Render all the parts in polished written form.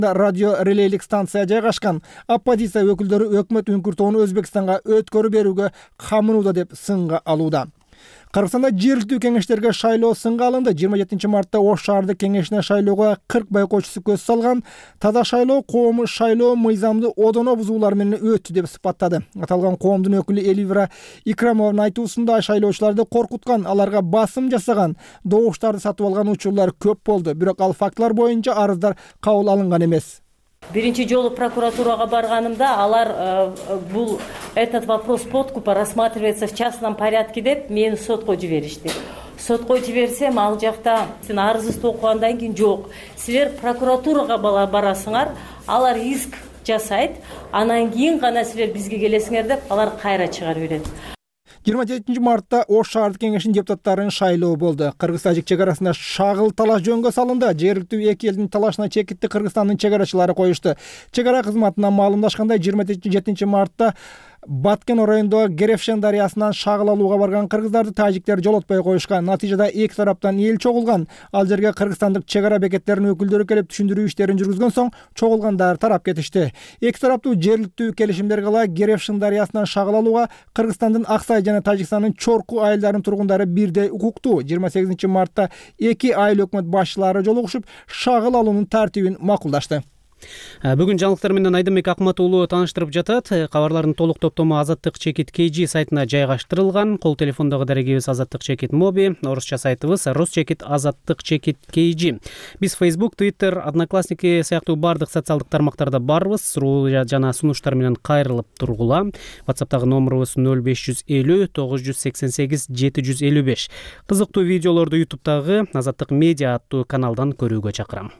радио релейлик станция жайгашкан. Оппозиция өкүлдөрү өкмөт үңкүртүүнү Өзбекстанга өткөрүп берүүгө камынууда деп сынга алууда. Кыргызстанда жергиликтүү кеңештерге шайлоо сынга алынды. 27 мартта Ош шаардык кеңешине шайлоого 40 байкоочусу көз салган. Таза шайлоо, коомдук шайлоо мыйзамды одоно бузуулар менен өттү деп сыпаттады. Аталган коомдун өкүлү Элвира Икрамованын айтуусунда шайлоочуларды коркуткан, аларга басым жасаган, добуштарды сатып алган учурлар көп болду. Бирок ал фактылар боюнча арыздар кабыл алынган эмес. Биринчи жолу прокуратурага барганымда алар бул этот вопрос подкупа рассматривается в частном порядке деп мени сотко жиберишти. Сотко жиберсем ал жакта сен арызыңызды окугандан кийин жок. Силер прокуратурага барасыңар, алар иск жасайт, анан кийин гана силер бизге келесиңер деп алар кайра чыгарып берет. 27 мартта Ош шаардык кеңешинин депутаттарынын шайлоо болду. Кыргыз-тажик чек арасында шагыл талаш жөнгө салынды. Жергиликтүү эки элдин талашына чекитти Кыргызстандын чек арачылары коюшту. Чек ара кызматынан маалымдашкандай 27 мартта Баткен районундагы Герефшен дарыясынан шагыл алууга барган кыргыздарды тажиктер жолотпой коюшкан. Натыйжада эки тараптан эл чогулган. Ал жерге кыргызстандык чек ара бекеттеринин өкүлдөрү келип түшүндүрүү иштерин жүргүзгөн соң чогулгандар тарап кетишти. Эки тараптуу жергиликтүү келишимдерге ылайык Герефшен дарыясынан шагыл алууга Кыргызстандын Аксай жана Тажикстандын Чорку айылдарынын тургундары бирдей укуктуу. 28 мартта эки айыл өкмөт башчылары жолугушуп шагыл алуунун тартибин макулдашты. Бүгүн жаңылыктар менен Айдынбек Акмат уулу тааныштырып жатат. Кабарлардын толук топтому Азаттык чекит KG сайтына жайгаштырылган. Кол телефондогу дарегибиз Азаттык чекит Моби, орусча сайтыбыз Русчекит Азаттык чекит KG. Биз Facebook, Twitter, Одноклассники сыяктуу бардык социалдык тармактарда барбыз. Суроо жана сунуштар менен кайрылып тургула. WhatsApp'тагы номерубуз 0550 988 755. Кызыктуу видеолорду YouTube'дагы Азаттык медиа аттуу каналдан көрүүгө чакырам.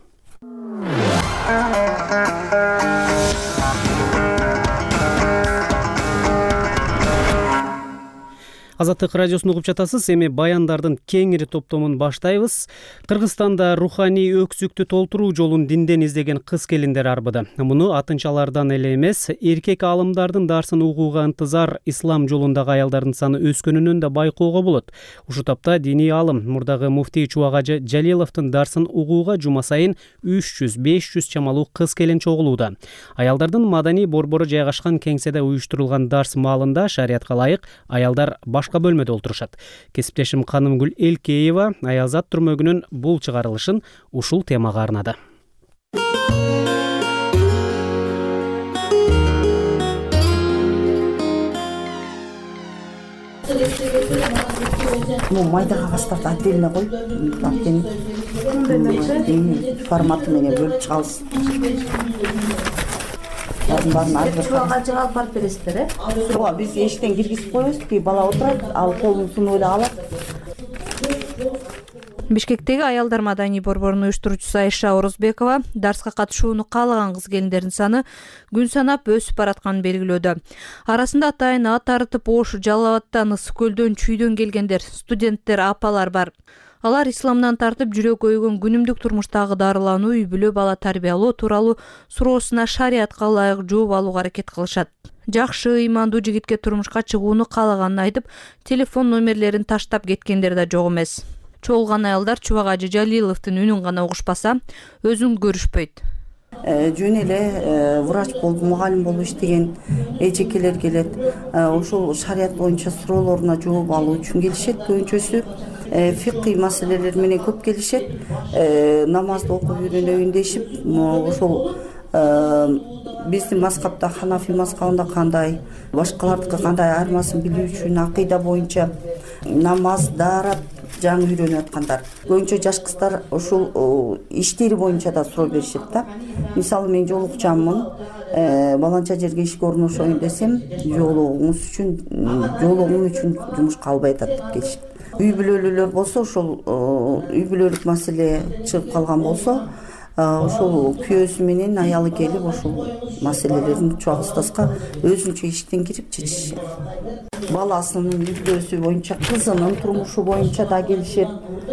Азаттык радиосун угуп жатасыз. Эми баяндардын кеңири топтомун баштайбыз. Кыргызстанда руханий өксүктү толтуруу жолун динден издеген кыз келиндер арбыды. Муну атынчалардан эле эмес, эркек алымдардын дарсын угууга ынтызар ислам жолундагы аялдардын саны өскөнүнөн да байкоого болот. Ушул тапта диний алым мурдагы муфтий Чубагажы Жалиловдун дарсын угууга жума сайын 300-500 чамалуу кыз келин чогулууда. Аялдардын маданий борбору жайгашкан кеңседе уюштурулган дарс маалында шариятка ылайык аялдар башка бөлмөдө олтурушат. Кесиптешим Канымгүл Элкеева Аялзат түрмөгүнүн бул чыгарылышын ушул темага арнады. Майдага кастарды отдельно кой. Форматы менен бөлүп чыгабыз. Чубагажы алып барып бересиздер, э? Ооба, биз эшиктен киргизип коебуз, бала отурат, ал колун сунуп эле алат. Бишкектеги аялдар маданий борборунун уюштуруучусу Айша Орозбекова дарска катышууну каалаган кыз келиндердин саны күн санап өсүп баратканын белгилөөдө. Арасында атайын ат арытып Ош, Жалал Абадтан, Ысык көлдөн, Чүйдөн келгендер, студенттер, апалар бар. Алар исламдан тартып жүрөк өйгөн күнүмдүк турмуштагы дарылануу, үй бүлө, бала тарбиялоо тууралуу суроосуна шариятка ылайык жооп алууга аракет кылышат. Жакшы, ыймандуу жигитке турмушка чыгууну каалаганын айтып, телефон номерлерин таштап кеткендер да жок эмес. Чогулган аялдар Чубагажы Жалиловдун үнүн гана угушпаса, өзүн көрүшпөйт. Жөн эле врач болуп, мугалим болуп иштеген эжекелер келет. Ошол шарият боюнча суроолоруна жооп алуу үчүн келишет көбүнчөсү. Фикый маселелер менен көп келишет. Намазды окуп үйрөнөйүн дешип, ошол биздин мазхабта, Ханафи мазхабында кандай, башкалардыкы кандай айырмасын билүү үчүн акыйда боюнча намаз, дарат жаңы үйрөнүп аткандар. Көбүнчө жаш кыздар ушул иштери боюнча да суроо беришет да. Мисалы мен жолукчаммын, баланча жерге ишке орношоюн десем, жолугуңуз үчүн жумушка албай атат деп келишет. Үй бүлөлүүлөр болсо, ошол үй бүлөлүк маселе чыгып калган болсо, ошол күйөөсү менен аялы келип ошол маселелерин чогултаска өзүнчө иштен кирип чечишет. Баласынын мүддөсү боюнча, кызынын турмушу боюнча да келишет.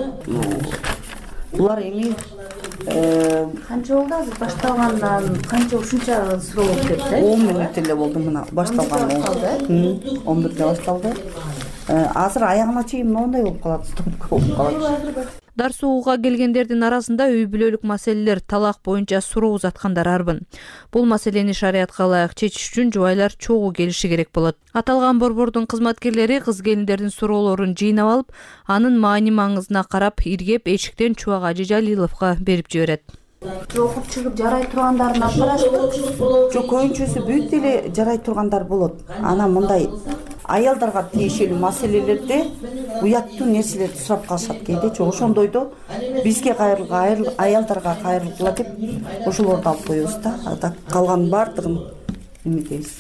Булар эми Канча болду азыр башталгандан, канча ушунча суроо болуп кетти? 10 мүнөт эле болду мына башталган. 11-де башталды. азыр аягына чейин моундай болуп калат, стопка болуп калат. Дарс угууга келгендердин арасында үй бүлөлүк маселелер, талак боюнча суроо узаткандар арбын. Бул маселени шариятка ылайык чечиш үчүн жубайлар чогуу келиши керек болот. Аталган борбордун кызматкерлери кыз келиндердин суроолорун жыйнап алып, анын маани маңызына карап, иргеп эчиктен Чубак Ажы Жалиловго берип жиберет. Окуп чыгып жарай тургандарын алып караштык. Жок, көбүнчөсү бүт эле жарай тургандар болот. Анан мындай аялдарга тиешелүү маселелерде уяттуу нерселерди сурап калышат кейде. Жок, ошондойдо бизге аялдарга кайрылгыла деп ошолорду алып коебуз да. Калган баардыгын эметебиз.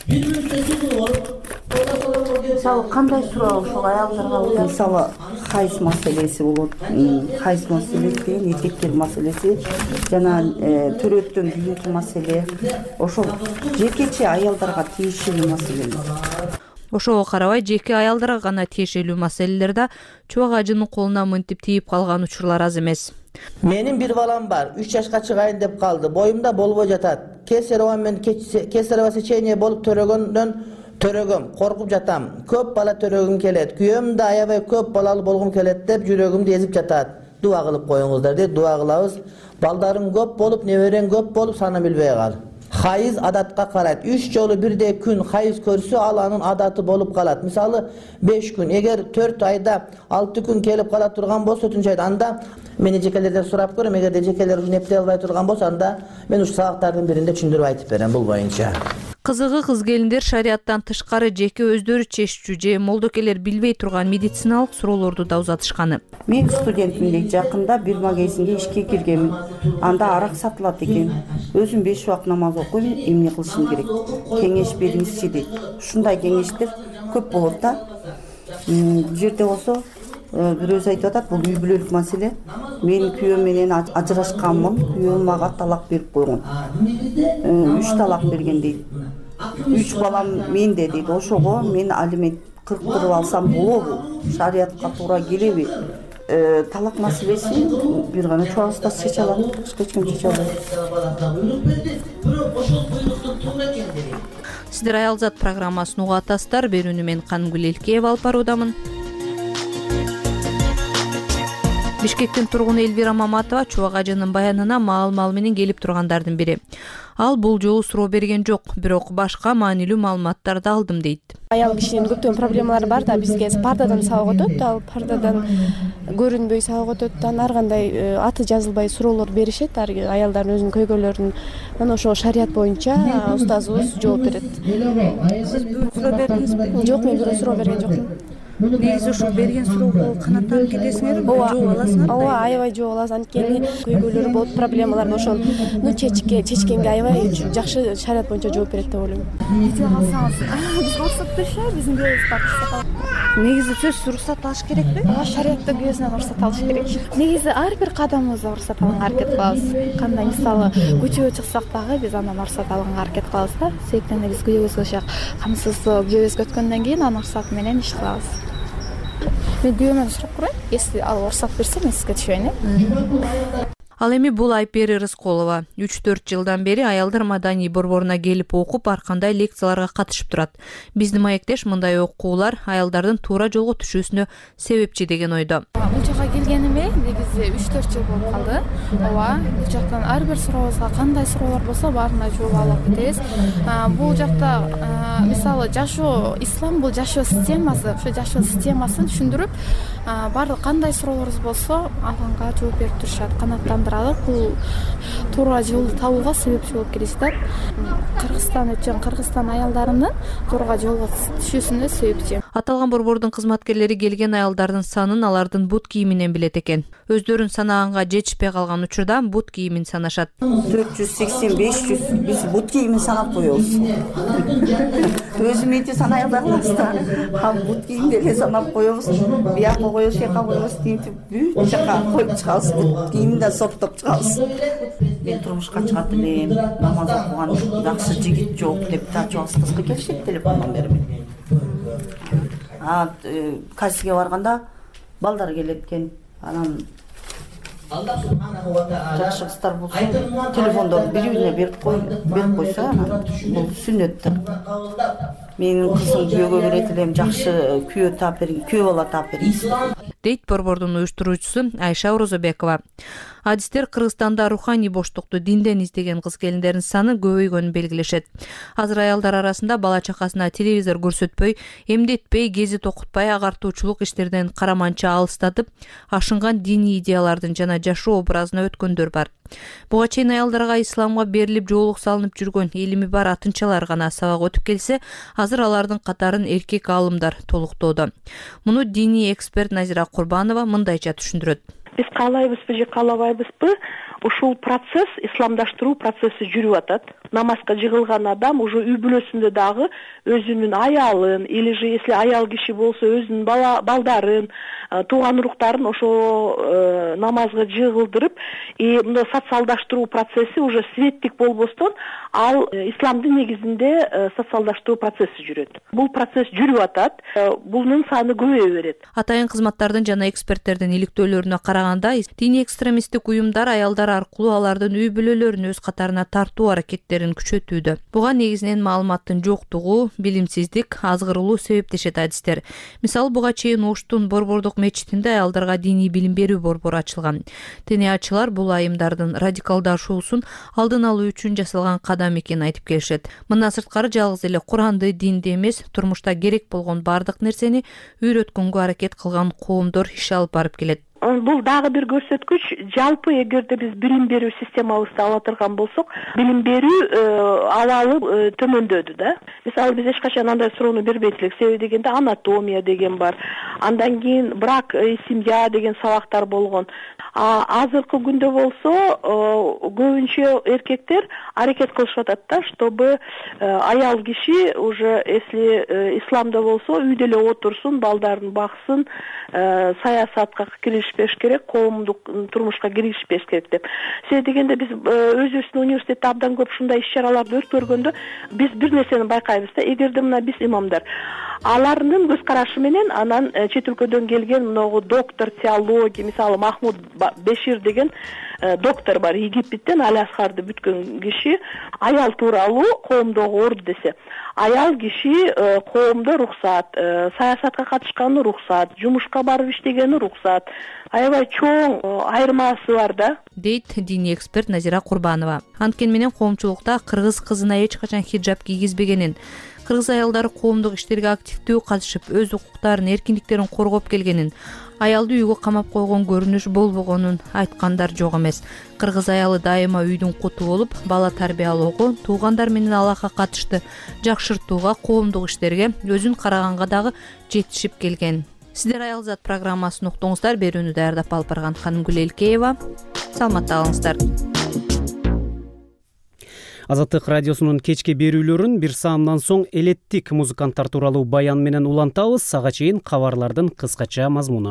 Мисалы кандай суроо ошол аялдарга? Мисалы хайз маселеси болот. Хайз маселеси деген эркектер маселеси жана төрөттөн кийинки маселе. Ошол жекече аялдарга тиешелүү маселелер. Ошого карабай жеке аялдарга гана тиешелүү маселелерде Чубак Ажынын колуна мынтип тийип калган учурлар аз эмес. Менин бир балам бар, 3 жашка чыгайын деп калды. Боюмда болбой жатат. Кесарево сечение болуп төрөгөм, коркуп жатам. Көп бала төрөгүм келет. Күйөөм да аябай көп балалуу болгум келет деп жүрөгүмдү эзип жатат. Дуа кылып коюңуздар деп дуа кылабыз. Балдарың көп болуп, неберең көп болуп, санын билбей кал. Хайыз адатка карайт. 3 жолу бирдей күн хайыз көрсө, ал анын адаты болуп калат. Мисалы 5 күн, эгер 4 айда 6 күн келип кала турган болсо, 4 айда анда мени жекелерден сурап көрөм. Эгерде жекелер ушун эптей албай турган болсо, анда мен ушу сабактардын биринде түшүндүрүп айтып берем бул боюнча. Кызыгы кыз келиндер шарияттан тышкары жеке өздөрү чечүүчү же молдокелер билбей турган медициналык суроолорду да узатышканы. Мен студентмин, жакында бир магазинге ишке киргенмин. Анда арак сатылат экен. Өзүм 5 убак намаз окуйм, эмне кылышым керек? Кеңеш бериңизчи дейт. Ушундай кеңештер көп болот да. Бул жерде болсо бирөөсү айтып атат, бул үй бүлөлүк маселе. Мен күйөөм менен ажырашканмын, күйөөм мага талак берип койгон. 3 талак берген дейт. 3 балам менде дейт. Ошого мен алимент кырктырып алсам болобу? Шариятка туура келеби? Талак маселеси бир гана Чубак Устаз чече алат, эч ким чече албайт. Сиздер Аялзат программасын угуп атасыздар. Берүүнү мен Канымгүл Элкеева алып баруудамын. Бишкектин тургуну Элвира Маматова Чубак Ажынын баянына маал менен келип тургандардын бири. Ал бул жолу суроо берген жок, бирок башка маанилүү маалыматтарды алдым дейт. Аял кишинин көптөгөн проблемалары бар да, бизге пардадан сабак өтөт, ал пардадан көрүнбөй сабак өтөт, ар кандай аты жазылбай суроолор беришет, аялдардын өзүнүн көйгөйлөрүн. Мына ошол шарият боюнча устазыбыз жооп берет. Сиз суроо бердиңизби? Жок, мен бирөө суроо берген жокмун. Негизи ошол берген суроого канааттанып кетесиңерби? Жооп аласыңарбы? Ооба, аябай жооп алабыз. Анткени көйгөйлөрү болот, проблемалар ошол чечкенге аябай жакшы шарият боюнча жооп берет деп ойлойм. Кете калсаңыз, бизге уруксат беришеби? Биздин күйөөбүз бар. Негизи сөзсүз уруксат алыш керекпи? Шариятта күйөөсүнөн уруксат алыш керек. Негизи ар бир кадамыбызда уруксат алганга аракет кылабыз. Кандай мисалы көчөгө чыксак дагы биз андан уруксат алганга аракет кылабыз да. Себептен биз күйөөбүзгө ошо камсыз күйөөбүзгө өткөндөн кийин анын уруксаты менен иш кылабыз. Мен күйөөмөн сурап көрөйм. Если ал уруксат берсе, мен сизге түшөйүн. Ал эми бул Айпери Рысколова 3-4 жылдан бери аялдар маданий борборуна келип окуп, ар кандай лекцияларга катышып турат. Биздин маектеш мындай окуулар аялдардын туура жолго түшүүсүнө себепчи деген ойдо. Бул жака келгениме негизи 3-4 жыл болуп калды. Ооба, бул жактан ар бир сурообузга кандай суроолор болсо баарына жооп алып кетебиз. Бул жакта мисалы жашоо, ислам бул жашоо системасы, ошо жашоо системасын түшүндүрүп, баардык кандай суроолорубуз болсо алганга жооп берип турушат. Бул туура жолду табууга себепчи болуп келишет. Кыргызстан аялдарынын туура жолго түшүүсүнө себепчи. Аталган борбордун кызматкерлери келген аялдардын санын алардын бут кийиминен билет экен. Өздөрүн санаганга жетишпей калган учурда бут кийимин санашат. 480-500 биз бут кийимин санап коебуз. Өзүм эти санай албайбыз да. Бут кийимди эле санап коебуз. Бияка коебуз, жака коебуз, тинтип бүт жака коюп чыгабыз. Бут кийимин да соктоп чыгабыз. Мен турмушка чыгат элем, намаз окуган жакшы жигит жок деп Чубак Устазга келишет телефондон берип. Кассиге барганда балдар келет экен. Анан жакшы кыздар болсо телефондорун бири бирине берип койсо анан бул сүннөттүр. Менин кызым күйөөгө келет элем, жакшы күйөө таап бериң, күйөө бала таап бериң дейт борбордун уюштуруучусу Айша Орозобекова. Адистер Кыргызстанда руханий боштукту динден издеген кыз-келиндердин саны көбөйгөнүн белгилешет. Азыр аялдар арасында бала чакасына телевизор көрсөтпөй, эмдетпей, гезит окутпай, агартуучулук иштерден караманча алыстатып, ашынган диний идеялардын жана жашоо образына өткөндөр бар. Буга чейин аялдарга исламга берилип жоолук салынып жүргөн, илими бар атынчалар гана сабак өтүп келсе, азыр алардын катарын эркек аалымдар толуктоодо. Муну диний эксперт Назира Курбанова мындайча түшүндүрөт. Биз каалайбызбы же каалабайбызбы, ушул процесс, исламдаштыруу процесси жүрүп атат. Намазга жыгылган адам уже үй бүлөсүндө дагы өзүнүн аялын, или же если аял киши болсо өзүнүн балдарын, тууган уруктарын ошо намазга жыгылдырып, мындай социалдаштыруу процесси уже светтик болбостон, ал исламдын негизинде социалдаштыруу процесси жүрөт. Бул процесс жүрүп атат, бунун саны көбөйө берет. Атайын кызматтардын жана эксперттердин иликтөөлөрүнө караганда, диний экстремисттик уюмдар аялдар аркылуу алардын үй бүлөлөрүн өз катарына тартуу аракеттерин күчөтүүдө. Буга негизинен маалыматтын жоктугу, билимсиздик, азгырылуу себептешет адистер. Мисалы, буга чейин Оштун борбордук мечитинде аялдарга диний билим берүү борбору ачылган. Тениячылар бул айымдардын радикалдашуусун алдын алуу үчүн жасалган кадам экенин айтып келишет. Мындан сырткары жалгыз эле Куранды, динди эмес, турмушта керек болгон бардык нерсени үйрөткөнгө аракет кылган коомдор иш алып барып келет. Бул дагы бир көрсөткүч. Жалпы эгерде биз билим берүү системабызды ала турган болсок, билим берүү абалы төмөндөдү да. Мисалы, биз эч качан андай суроону бербейт элек. Себеби дегенде анатомия деген бар. Андан кийин брак и семья деген сабактар болгон. Азыркы күндө болсо көбүнчө эркектер аракет кылышып атат да, чтобы аял киши уже если исламда болсо үйдө эле отурсун, балдарын баксын, саясатка киришпеш керек, коомдук турмушка киришпеш керек деп. Себеби дегенде биз өзүбүздүн университетте абдан көп ушундай иш-чараларды өткөргөндө биз бир нерсени байкайбыз да. Эгерде мына биз имамдар алардын көз карашы менен анан чет өлкөдөн келген могу доктор теология, мисалы Махмуд Бешир деген доктор бар, Египеттен Аль-Асхарды бүткөн киши, аял тууралуу коомдогу орду десе, аял киши коомдо рухсат, саясатка катышканы рухсат, жумушка барып иштегени рухсат, аябай чоң айырмасы бар да, дейт диний эксперт Назира Курбанова. Анткени менен коомчулукта кыргыз кызына эч качан хиджаб кийгизбегенин, кыргыз аялдары коомдук иштерге активдүү катышып, өз укуктарын, эркиндиктерин коргоп келгенин, аялды үйгө камап койгон көрүнүш болбогонун айткандар жок эмес. Кыргыз аялы дайыма үйдүн куту болуп, бала тарбиялоого, туугандар менен алакка катышты жакшыртууга, коомдук иштерге, өзүн караганга дагы жетишип келген. Сиздер Аял Зат программасын уктуңуздар. Берүүнү даярдап алып барган Ханымгүл Элкеева. Саламатта калыңыздар. Азаттык радиосунун кечки берүүлөрүн бир саамдан соң элеттик музыканттар тууралуу баян менен улантабыз. Ага чейин кабарлардын кыскача мазмуну.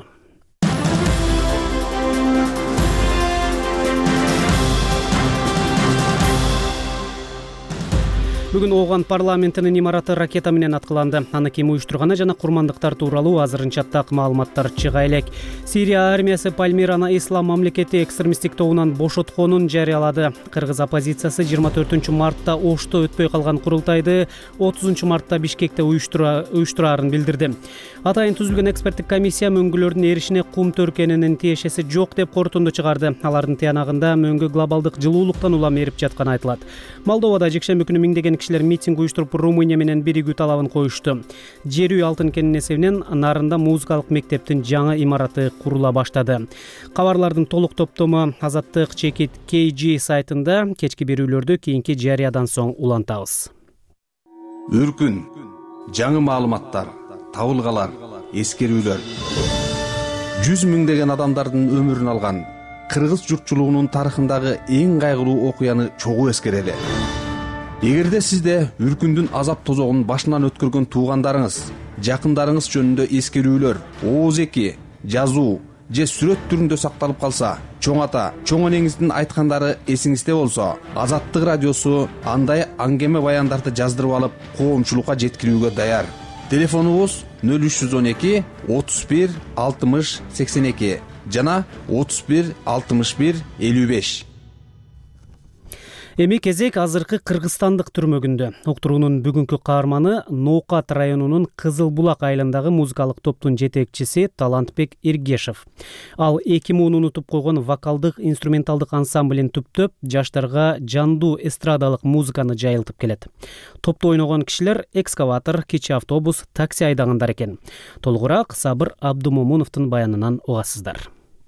Бүгүн Ооган парламентинин имараты ракета менен аткыланды. Аны ким уюштурганы жана курмандыктар тууралуу азырынча так маалыматтар чыга элек. Сирия армиясы Пальмираны ислам мамлекети экстремисттик тобунан бошотконун жарыялады. Кыргыз оппозициясы 24 мартта Ошто өтпөй калган курултайды 30 мартта Бишкекте уюштураарын билдирди. Атайын түзүлгөн эксперттик комиссия мөңгүлөрдүн эришине кум төркенинин тиешеси жок деп корутунду чыгарды. Алардын тыянагында мөңгү глобалдык жылуулуктан улам эрип жатканы айтылат. Молдовада жекшемби күнү миңдеген кишилер митинг уюштуруп Румыния менен биригүү талабын коюшту. Жер үй алтын кенинин эсебинен Нарында музыкалык мектептин жаңы имараты курула баштады. Кабарлардын толук топтому Азаттык Чекит KG сайтында кечки берүүлөрдү кийинки жарыядан соң улантабыз. Үркүн, жаңы маалыматтар, табылгалар, эскерүүлөр. 100 миңдеген адамдардын өмүрүн алган кыргыз журтчулугунун тарыхындагы эң кайгылуу окуяны чогуу эскерели. Эгерде сизде үркүндүн азап тозогун башынан өткөргөн туугандарыңыз, жакындарыңыз жөнүндө эскерүүлөр, ооз эки, жазуу же сүрөт түрүндө сакталып калса, чоң ата, чоң энеңиздин айткандары эсиңизде болсо, Азаттык радиосу андай аңгеме баяндарды жаздырып алып, коомчулукка жеткирүүгө даяр. Телефонубуз 0312 31 60 82 жана 31 61 55. Эми кезек азыркы кыргызстандык түрмөгүндө. Уктуруунун бүгүнкү каарманы Ноокат районунун Кызыл Булак айылындагы музыкалык топтун жетекчиси Талантбек Эргешев. Ал 2 муун унутуп койгон вокалдык инструменталдык ансамблин түптөп, жаштарга жандуу эстрадалык музыканы жайылтып келет. Топто ойногон кишилер экскаватор, кичи автобус, такси айдагандар экен. Толугураак Сабыр Абдумомуновдун баянынан угасыздар.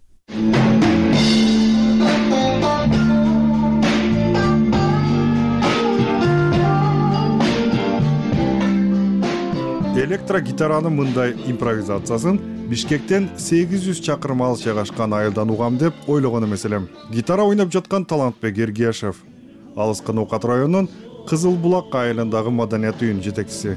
Электрогитаранын мындай импровизациясын Бишкектен 800 чакырым алыс жайгашкан айылдан угам деп ойлогон эмес элем. Гитара ойноп жаткан Талантбек Эргешев, алыскы Ноокат районунун Кызыл Булак айылындагы маданият үйүнүн жетекчиси.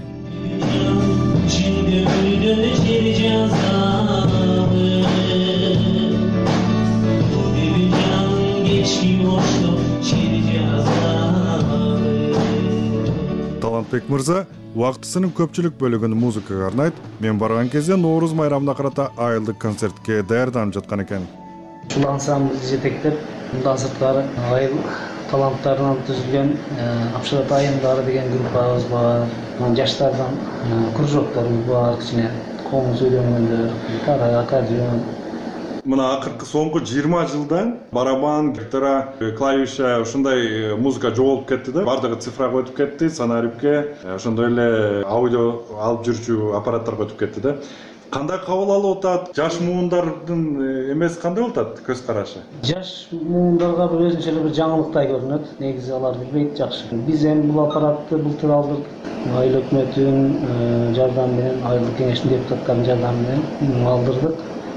Талантбек мырза убактысынын көпчүлүк бөлүгүн музыкага арнайт. Мен барган кезде Нооруз майрамына карата айылдык концертке даярданып жаткан экен. Ушул ансамблди жетектеп, мындан сырткары айыл таланттарынан түзүлгөн Апшырат айымдары деген группабыз бар. Жаштардан кружокторубуз бар, кичине комуз өйрөнгөндөр, гитара, аккордеон. Мына акыркы соңку 20 жылдан барабан, гитара, клавиша ушундай музыка жоголуп кетти да. Бардыгы цифрага өтүп кетти, санарипке, ошондой эле аудио алып жүрчү аппараттарга өтүп кетти да. Кандай кабыл алып атат? Жаш муундардын эмеси кандай болуп атат көз карашы? Жаш муундарга бир өзүнчө эле бир жаңылыктай көрүнөт. Негизи алар билбейт жакшы. Биз эми бул аппаратты былтыр алдык. Айыл өкмөтүнүн жардамы менен, айылдык кеңештин депутаттарынын жардамы менен алдырдык.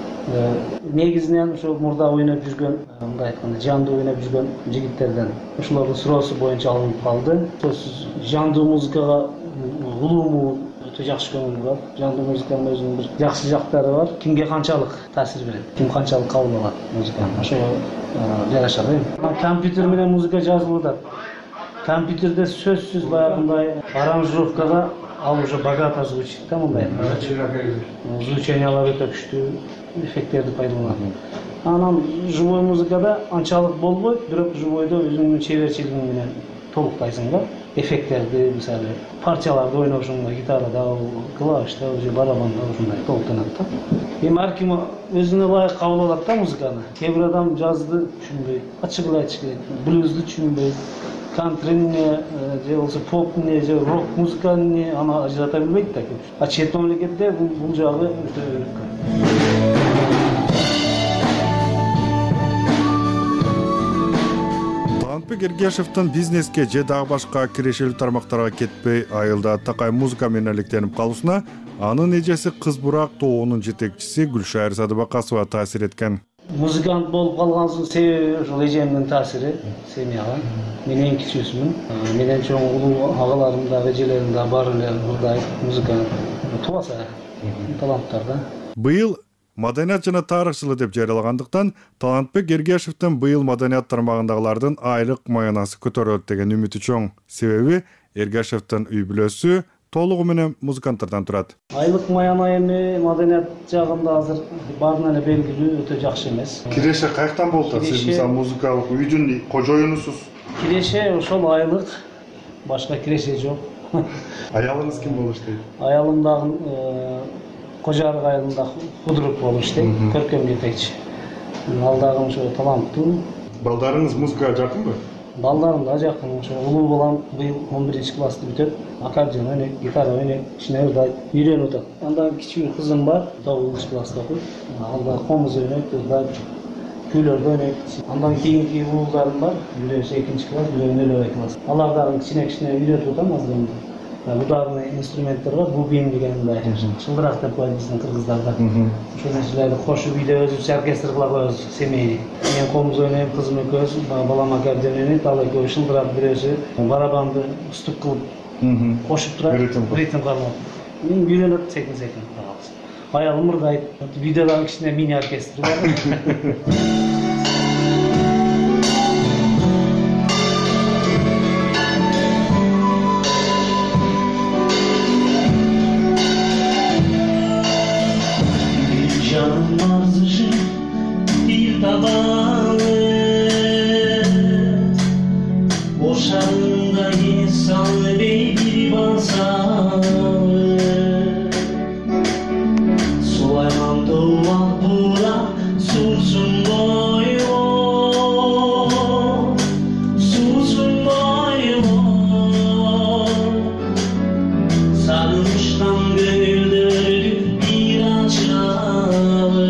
Негизинен ошо мурда ойноп жүргөн, мындай айтканда жандуу ойноп жүргөн жигиттерден ошолордун суроосу боюнча алынып калды. Сөзсүз жандуу музыкага улуу өтө жакшы көңүл бурат. Жандуу музыканын өзүнүн бир жакшы жактары бар. Кимге канчалык таасир берет, ким канчалык кабыл алат музыканы, ошого жараша да. Компьютер менен музыка жазылып атат. Компьютерде сөзсүз баягындай аранжировкага ал уже богато звучит да, мындай. Звучаниялар өтө күчтүү, эффекттерди пайдаланат. Анан живой музыкада анчалык болбойт, бирок живойдо өзүңдүн чеберчилигиң менен толуктайсың да. Эффекттерди, мисалы, партияларды ойношуңда, гитарада, клавишта, уже барабанда ушундай толуктанат да. Эми ар ким өзүнө ылайык кабыл алат да музыканы. Кээ бир адам жазды түшүнбөйт, ачык эле айтыш керек. Блюзду түшүнбөйт, кантрине, же болсо попне, же рок музыканы аны ажырата билбейт да. А чет мамлекетте бул жагы өтө өнүккөн. Талантбек Эргешевдин бизнеске же дагы башка кирешелүү тармактарга кетпей, айылда такай музыка менен электенип калуусуна анын эжеси Кыз Бурак тобунун жетекчиси Гүлшайыр Садыбакасова таасир эткен. Музыкант болуп калганымдын себеби ошол эжемдин таасири семьяга. Мен эң кичүүсүмүн. Менен чоң улуу агаларым да, эжелерим да бар эле мындай музыкант тубаса таланттар да. Быйыл Маданият жана тарых жылы деп жарыялагандыктан Талантбек Эргешевдин быйыл маданият тармагындагылардын айлык маянасы көтөрүлөт деген үмүтү чоң. Себеби Эргешевдин үй бүлөсү толугу менен музыканттардан турат. Айлык маяна эми маданият жагында азыр баарына эле белгилүү, өтө жакшы эмес. Киреше каяктан болуп атат? Сиз мисалы музыкалык үйдүн кожоюнусуз. Киреше ошол айлык, башка киреше жок. Аялыңыз ким болуп иштейт? Аялым дагы Кожарык айылында худрук болуп иштейт, көркөм жетекчи. Ал дагы ошо таланттуу. Балдарыңыз музыкага жакынбы? Балдарым да жакын. Ошо улуу балам быйыл 11-классты бүтөт. Аккордеон ойнойт, гитара ойнойт, кичине ырдайт, үйрөнүп атат. Андан кичүү кызым бар, 9-класста окуйт. Ал да комуз ойнойт, ырдайт, күйлөрдү ойнойт. Андан кийинки уулдарым бар, бирөөсү 2-класс, бирөө 0-класс. Алар дагы кичине үйрөтүп атам азыр. Ударный инструменттер бар, бубин деген мындай. Шылдырак деп коет биздин кыргыздарда. Ошол нерселерди кошуп үйдө өзүбүз оркестр кыла коебуз, семейный. Мен комуз ойнойм, кызым экөөбүз, балам аккордеон ойнойт, ал экөө шылдырап, бирөөсү барабанды устук кылып кошуп турат, ритм кармап. Мен үйрөнөт секин-секин. Аялым ырдайт. Үйдө дагы кичине мини оркестр бар. Buğdayı sal beyni basalı Sulayman doğmak buğra Susun boyma Susun boyma Sarılmıştan gönüldür bir açalı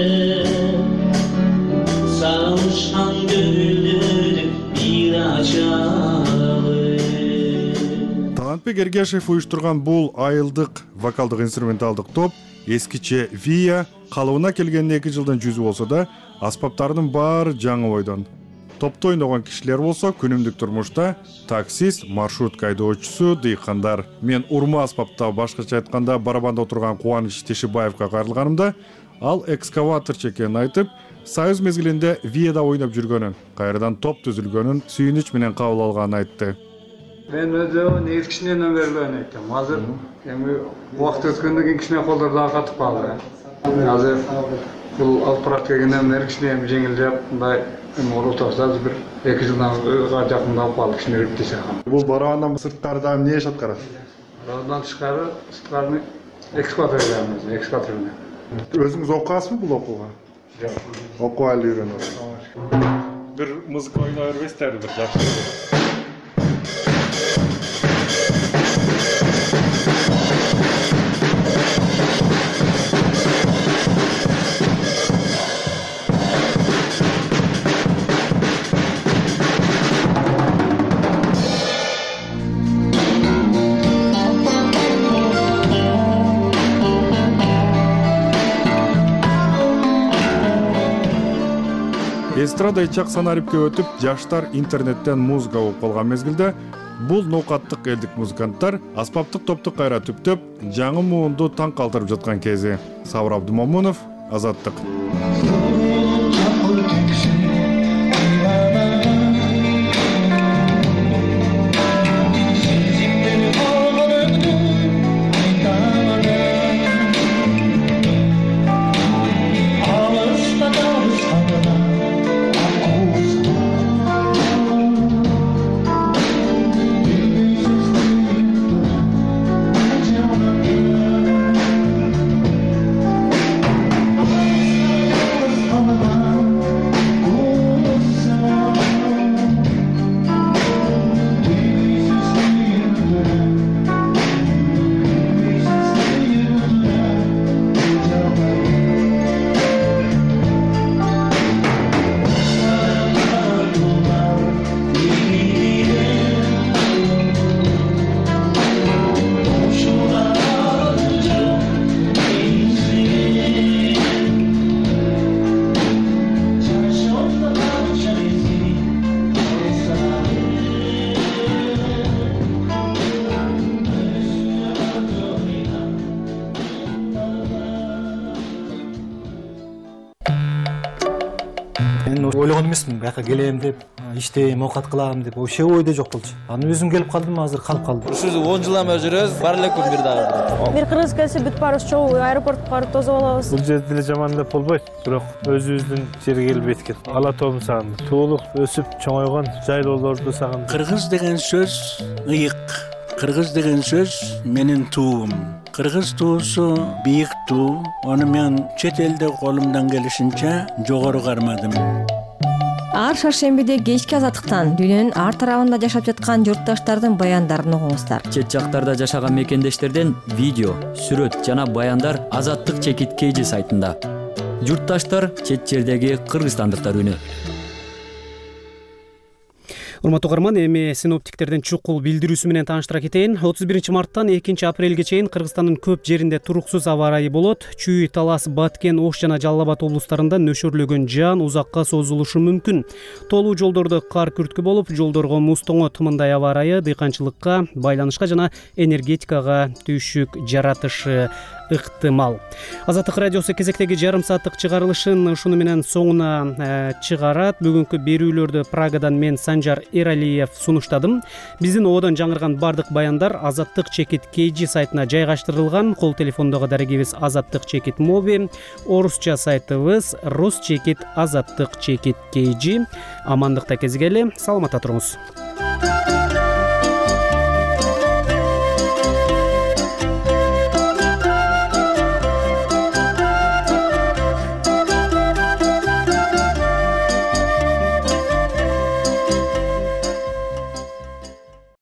Sarılmıştan gönüldür bir açalı Талантбек Эргешев уюштурган бул айылдык вокалдык инструменталдык топ эскиче Via калыбына келгенине 2 жылдан жүзү болсо да, аспаптардын баары жаңы бойдон. Топто ойногон кишилер болсо күнүмдүк турмушта таксист, маршрутка айдоочусу, дыйкандар. Мен урма аспапта, башкача айтканда барабанда отурган Кубаныч Тешибаевга кайрылганымда, ал экскаваторчу экенин айтып, Союз мезгилинде Via'да ойноп жүргөнүн, кайрадан топ түзүлгөнүн сүйүнүч менен кабыл алганын айтты. Мен өзү негиз кичинеден бери ойнойт. Азыр эми убакыт өткөндөн кийин кичине колдор дагы катып калды. Азыр бул алып барат келгенден бери кичине жеңилдеп, мындай отурса бир 2 жылдан жакындап калды, кичине өтүп десе. Бул барабандан сырткары дагы эмне иш аткарат? Барабандан сырткары экскаватор менен. Өзүңүз окуасызбы бул окууга? Жок. Окуу али үйрөнөсүз. Бир музыка ойной бербейсиздерби, бир жакшы? Эстрада ичак санарипке өтүп, жаштар интернеттен музыка угуп калган мезгилде, бул ноокаттык элдик музыканттар аспаптык топту кайра түптөп, жаңы муунду таң калтырып жаткан кези. Сабыр Абдумомунов, Азаттык. Ойлогон эмесмин, бияка келем деп, иштейм, оокат кылам деп, вообще ойдо жок болчу. Аны өзүм келип калдым, азыр калып калдым. Ушул 10 жылдан бери жүрөбүз, бар эле күн бир дагы. Бир кыргыз келсе бүт барыбыз чогуу аэропортко барып тосуп алабыз. Бул жерде деле жаман деп болбойт, бирок өзүбүздүн жерге келип эткен. Ала тообун сагындым. Туулуп, өсүп, чоңойгон жайлоолорду сагындым. Кыргыз деген сөз ыйык. Кыргыз деген сөз менин туум. Кыргыз туусу бийик туу. Аны мен чет элде колумдан келишинче жогору кармадым. Ар шаршембиде кечки азаттыктан дүйнөнүн ар тарабында жашап жаткан журтташтардын баяндарын угуңуздар. Чет жактарда жашаган мекендештерден видео, сүрөт жана баяндар Азаттык чекит KG сайтында. Журтташтар чет жердеги кыргызстандыктар үнү. Урматтуу угарман, эми синоптиктердин чукул билдирүүсү менен тааныштыра кетейин. 31 марттан 2 апрелге чейин Кыргызстандын көп жеринде туруксуз аба ырайы болот. Чүй, Талас, Баткен, Ош жана Жалал Абад облустарында нөшөрлөгөн жаан узакка созулушу мүмкүн. Толуу жолдордо кар күрткү болуп, жолдорго муз тоңот. Мындай аба ырайы дыйканчылыкка, байланышка жана энергетикага түйшүк жаратышы ыктымал. Азаттык радиосу кезектеги жарым сааттык чыгарылышын ушуну менен соңуна чыгарат. Бүгүнкү берүүлөрдү Прагадан мен Санжар Эралиев сунуштадым. Биздин ободон жаңырган бардык баяндар Азаттык чекит KG сайтына жайгаштырылган. Кол телефондогу дарегибиз Азаттык чекит моби, орусча сайтыбыз Рус чекит Азаттык чекит KG. Амандыкта кезигели, саламатта туруңуз.